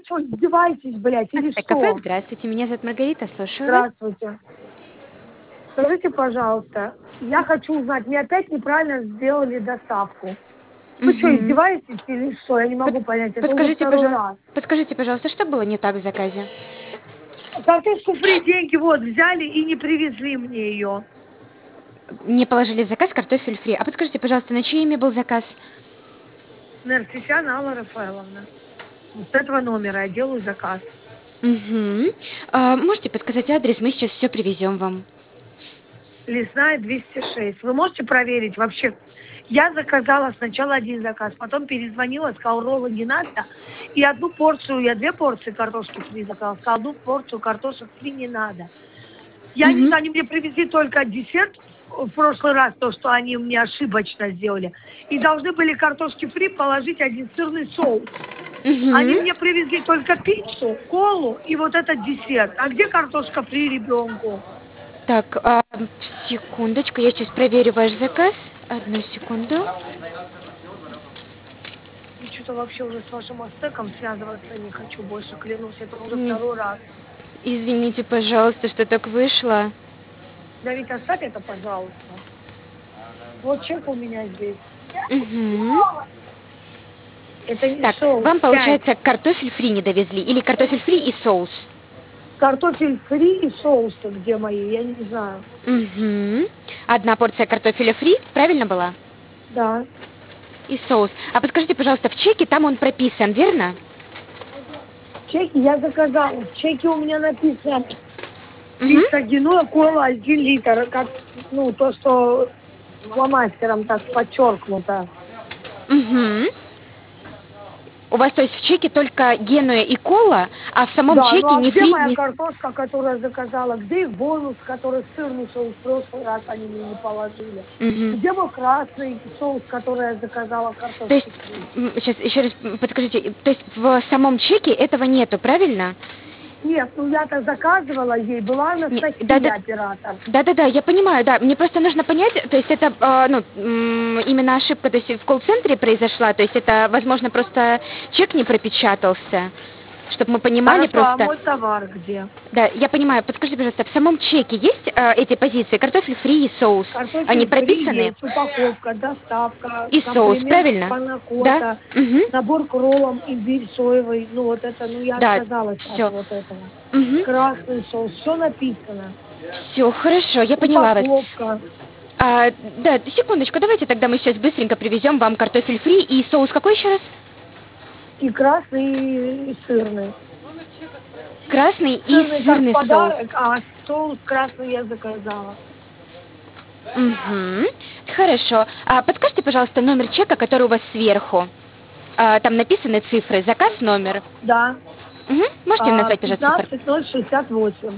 Что, издеваетесь, блядь, или Кафе, что? здравствуйте, меня зовут Маргарита, слушаю вас. Здравствуйте. Скажите, пожалуйста, я хочу узнать, мне опять неправильно сделали доставку. Вы что, Мгм. издеваетесь или что? Я не могу понять, это уже Подскажите, второй раз. подскажите, пожалуйста, что было не так в заказе? Картошку фри деньги вот взяли и не привезли мне ее. Не положили в заказ картофель фри. А подскажите, пожалуйста, на чье имя был заказ? Нарцисян Алла Рафаэловна. Вот с этого номера я делаю заказ. Угу. Можете подсказать адрес, мы сейчас все привезем вам. Лесная 206. Вы можете проверить вообще? Я заказала сначала один заказ, потом перезвонила, сказала, роллы не надо. И одну порцию, я 2 порции картошки фри заказала, сказала, одну порцию картошек фри не надо. Я не Угу. знаю, они мне привезли только десерт в прошлый раз, то, что они мне ошибочно сделали. И должны были картошки фри положить один сырный соус. Они Угу. мне привезли только пиццу, колу и вот этот десерт. А где картошка фри ребенку? Так, секундочку, я сейчас проверю ваш заказ. Одну секунду. Я что-то вообще уже с вашим астеком связываться не хочу больше, клянусь, это уже Не- второй раз. Извините, пожалуйста, что так вышло. Да ведь оставь это, пожалуйста. Вот чек у меня здесь. Угу. Это не Так, соус, вам, 5. получается, картофель фри не довезли? Или картофель фри и соус? Картофель фри и соусы где мои, я не знаю. Угу. Одна порция картофеля фри, правильно была? Да. И соус. А подскажите, пожалуйста, в чеке там он прописан, верно? Чеки я заказала. В чеке у меня написано Угу. пицца Геноа, кола 1 литр. Как, ну, то, что фломастером так подчеркнуто. Угу. У вас, то есть, в чеке только Генуя и кола, а в самом Да, ну чеке а ни где фри, моя ни... картошка, которую я заказала? Где их бонус, который сырный соус в прошлый раз они мне не положили? Мгм. Где мой красный соус, который я заказала То есть, картошки фри? сейчас еще раз подскажите, то есть в самом чеке этого нету, правильно? Нет, ну я-то заказывала ей, была Да, Анастасия да, оператор. да, да, да, я понимаю, да. Мне просто нужно понять, то есть это, именно ошибка, то есть в колл-центре произошла, то есть это, возможно, просто чек не пропечатался, чтобы мы понимали Хорошо, а просто. мой товар где? Да, я понимаю. Подскажите, пожалуйста, в самом чеке есть эти позиции? Картофель фри и соус. Они Картофель фри прописаны? есть, упаковка, доставка, И соус, комплимент правильно? Да? панакота, Угу. набор к роллам, имбирь соевый, ну вот это, ну я Да, отказалась от все. вот этого. Угу. Красный соус, все написано. Все, хорошо, я поняла вас. Упаковка. Да, секундочку, давайте тогда мы сейчас быстренько привезем вам картофель фри и соус какой еще раз? И красный, и сырный. Красный и Сырный как сырный соус. подарок, а соус красный я заказала. Угу. Хорошо. Подскажите, пожалуйста, номер чека, который у вас сверху. Там написаны цифры. Заказ, номер. Да. Угу. Можете назвать, пожалуйста, цифры? 15068.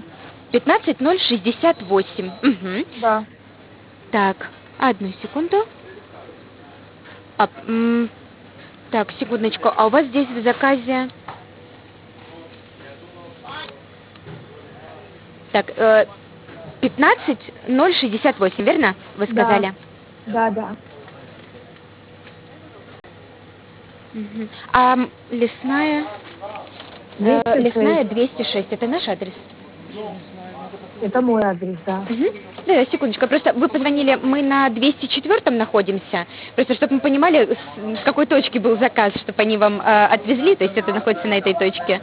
15068. Угу. Да. Так, одну секунду. А, м, так, секундочку. А у вас здесь в заказе... Так, 15068, верно? Вы Да. сказали? Да, да. Мгм. Лесная... Лесная 206. 206. Это наш адрес? Это мой адрес, да. Мгм. Да, да, секундочку. Просто вы позвонили, мы на 204-м находимся. Просто чтобы мы понимали, с какой точки был заказ, чтобы они вам отвезли, то есть это находится на этой точке.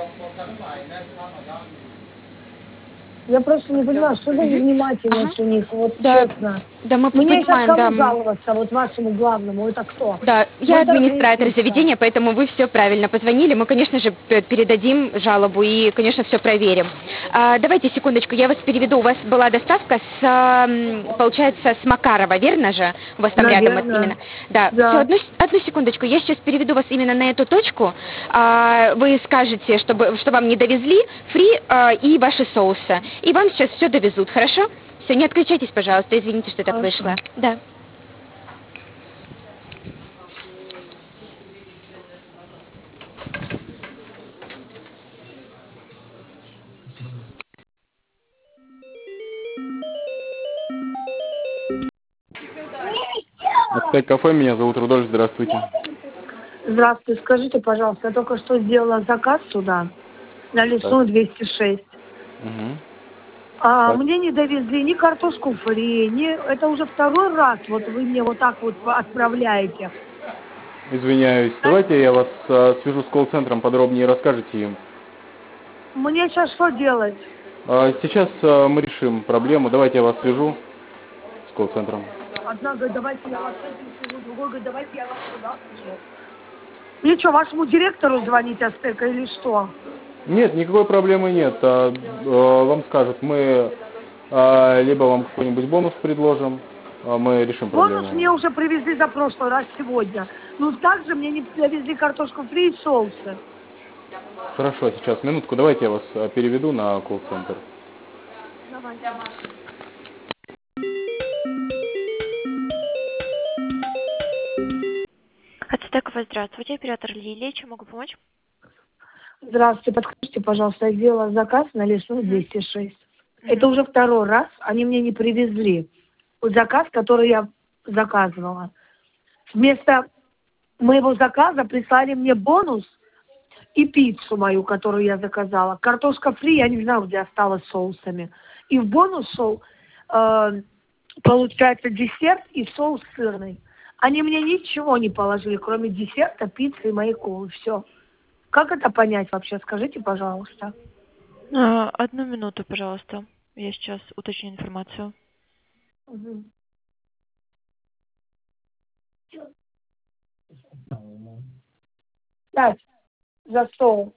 Я просто не понимаю, что за Мгм. Ага. невнимательность у них, вот Да, честно. да, мы Мне сейчас понимаем, да. кому жаловаться, вот вашему главному, это кто? Да, я Мой администратор торговец. заведения, поэтому вы все правильно позвонили. Мы, конечно же, передадим жалобу и, конечно, все проверим. Давайте секундочку, я вас переведу. У вас была доставка получается, с Макарова, верно же? У вас там рядом вот Наверное. именно. Да, все, Да. одну секундочку. Я сейчас переведу вас именно на эту точку. Вы скажете, что вам не довезли фри и ваши соусы. И вам сейчас все довезут, хорошо? Все, не отключайтесь, пожалуйста. Извините, что так Хорошо. вышло. Да. Опять кафе, меня зовут Рудольф, здравствуйте. Здравствуйте, скажите, пожалуйста, я только что сделала заказ сюда, на Лесную 206. Угу. А Так. мне не довезли ни картошку фри, ни... Это уже второй раз вот вы мне вот так вот отправляете. Извиняюсь. Давайте я вас свяжу с колл-центром, подробнее расскажете им. Мне сейчас что делать? Сейчас мы решим проблему. Давайте я вас свяжу с колл-центром. Одна говорит, давайте я вас свяжу, другой говорит, давайте я вас сюда свяжу. Мне что, вашему директору звонить Астека или что? Нет, никакой проблемы нет. Вам скажут, мы либо вам какой-нибудь бонус предложим, мы решим Бонус проблему. мне уже привезли за прошлый раз сегодня. Ну, также мне не привезли картошку фри и соусы. Хорошо, сейчас, минутку, давайте я вас переведу на колл-центр. Давай. Ацтекова, здравствуйте, оператор Лилия, чем могу помочь? Здравствуйте, подскажите, пожалуйста, я сделала заказ на Лесную 206. Это уже второй раз, они мне не привезли. Вот заказ, который я заказывала. Вместо моего заказа прислали мне бонус и пиццу мою, которую я заказала. Картошка фри, я не знаю, где осталась с соусами. И в бонус шел, получается, десерт и соус сырный. Они мне ничего не положили, кроме десерта, пиццы и моей колы. Все. Как это понять вообще? Скажите, пожалуйста. Одну минуту, пожалуйста. Я сейчас уточню информацию. Угу. Так, за стол.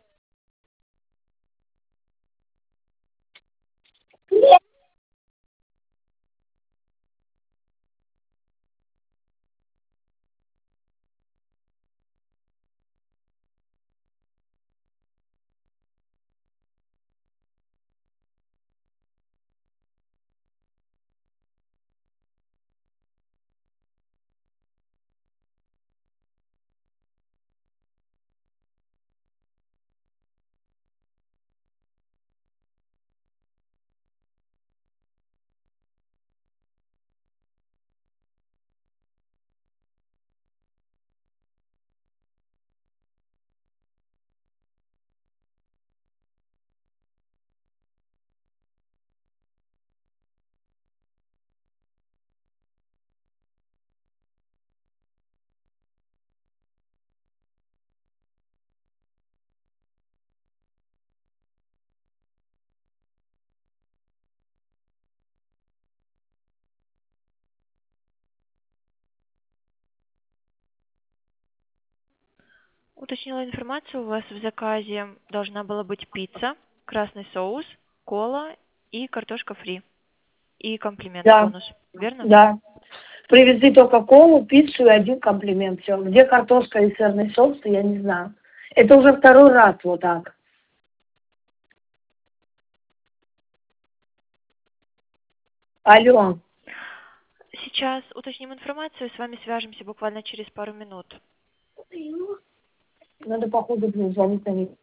Уточнила информацию, у вас в заказе должна была быть пицца, красный соус, кола и картошка фри. И комплимент, Да, бонус. Верно? да. Привезли только колу, пиццу и один комплимент. Все. Где картошка и сырный соус, я не знаю. Это уже второй раз вот так. Алло. Сейчас уточним информацию, с вами свяжемся буквально через пару минут. Надо, походу, звонить на них.